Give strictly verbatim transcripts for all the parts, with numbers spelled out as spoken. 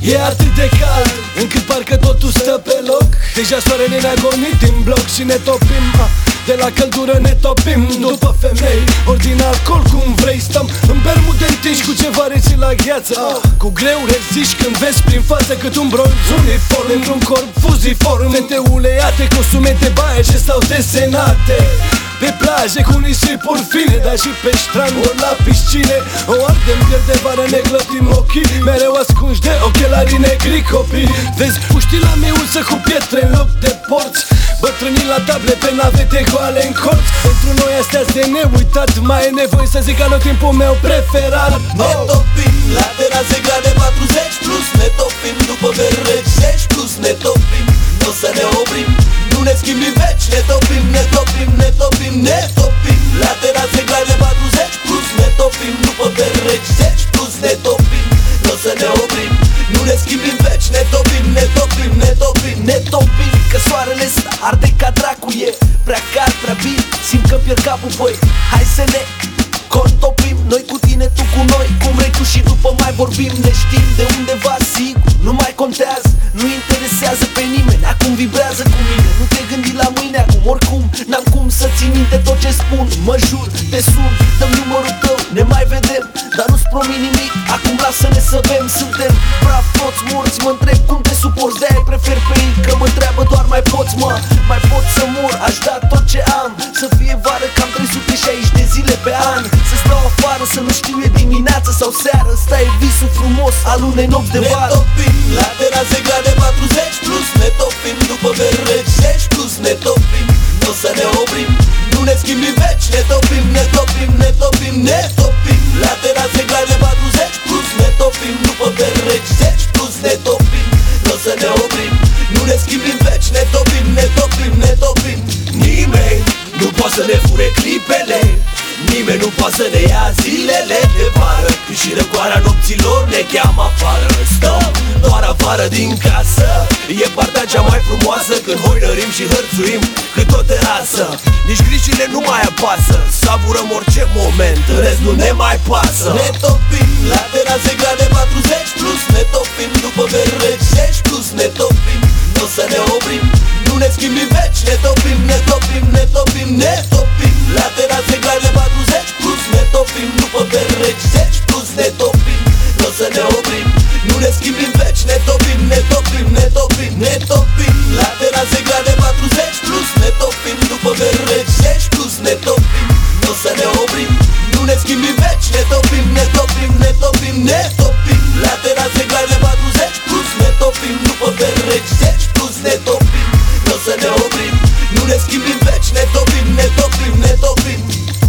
E atât de cald, încât parcă totul stă pe loc. Deja soarele ne-a gonit din bloc și ne topim. De la căldură ne topim după femei, ori din alcool cum vrei. Stăm în bermude întinși cu ceva rece la gheață. Cu greu reziști când vezi prin față cât un bronz uniform într-un corp fuziform. Fete uleiate, costume de baie ce stau desenate pe plaje cu nisipuri fine, dar și pe strand ori la piscine. O ardem de vară, ne clătim ochii, mereu ascunși de ochelarii negri copii. Vezi puștii la miuță cu pietre în loc de porți, bătrânii la table pe navete goale în colț. Pentru noi astea-s de neuitat, mai e nevoie să zic anotimpul meu preferat. Ne topim la terase grade patruzeci plus, ne topim după verreci zeci plus, ne topim, n-o să ne oprim, nu ne schimbi veci. Ne topim, ne topim, ne topim, ne topim la terase grade patruzeci plus, ne topim după verreci zeci plus, ne topim, n-o să ne oprim, nu ne schimbi veci. Ne topim, ne topim, ne topim, ne topim, că soarele ăsta arde ca dracu, e prea cald, prea bine, simt că pierd capul, băi, hai să ne contopim. Noi cu tine, tu cu noi, cum vrei tu și după mai vorbim. Ne știm de undeva, sigur, nu mai contează, nu interesează pe nimeni, acum vibrează cu mine. Nu te gândi la mâine, acum oricum n-am cum să țin minte tot ce spun. Mă jur, te sun, dăm numărul tău, ne mai vedem, dar nu-ți promit nimic, acum lasă-ne să bem. Suntem praf toți morți, mă întreb cum te suporți, de-aia prefer pe ei, că mă întreabă doar mai poți, mă, mai pot să mor, aș da tot ce am, să fie vară cam trei sute șaizeci de zile pe an. Să stau afară, să nu știu e dimineață sau seară, ăsta e visul frumos al unei nopți de vară. Ne topim la terase grade patruzeci plus, ne topim după verreci zeci plus, ne topim, n-o să ne oprim, nu ne schimbi veci. Ne topim, ne topim, ne topim, ne topim la terase grade patruzeci plus, ne topim după verreci zeci plus, ne topim, n-o să ne oprim, nu ne schimbi veci. Ne topim, ne topim, ne topim. Nimeni nu poate să ne fure clipele, nimeni nu poate să ne ia zilele de vară, când și răcoarea nopților ne cheamă afară. Stăm doar afară din casă, e partea cea mai frumoasă, când hoinărim și hărțuim cât o terasă. Nici grijile nu mai apasă, savurăm orice moment, în rest nu ne mai pasă. Ne topim la terase grade patruzeci plus, ne topim după verreci zeci plus, ne topim, n-o să ne oprim, nu ne schimbi veci. Ne topim, ne topim, ne topim, ne topim la terase grade patruzeci plus, ne topim după verreci zeci plus, ne topim, n-o să ne oprim, nu ne schimbi veci. Ne topim, ne topim, ne topim, ne topim la terase grade patruzeci plus, ne topim după verreci zeci plus, ne topim, n-o să ne oprim, nu ne schimbi veci. Ne topim, ne topim, ne topim, ne topim la terase grade patruzeci plus, ne topim după verreci zeci plus, ne topim, n-o să ne oprim, nu ne schimbi veci. Ne topim, ne topim, ne topim.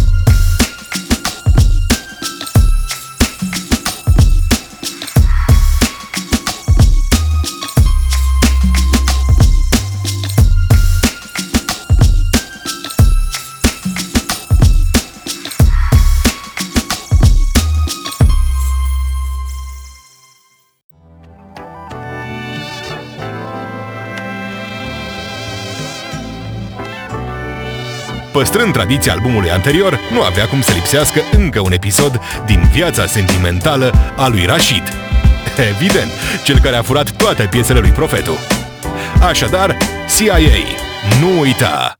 Păstrând tradiția albumului anterior, nu avea cum să lipsească încă un episod din viața sentimentală a lui Rashid. Evident, cel care a furat toate piesele lui Profetu. Așadar, C I A, nu uita!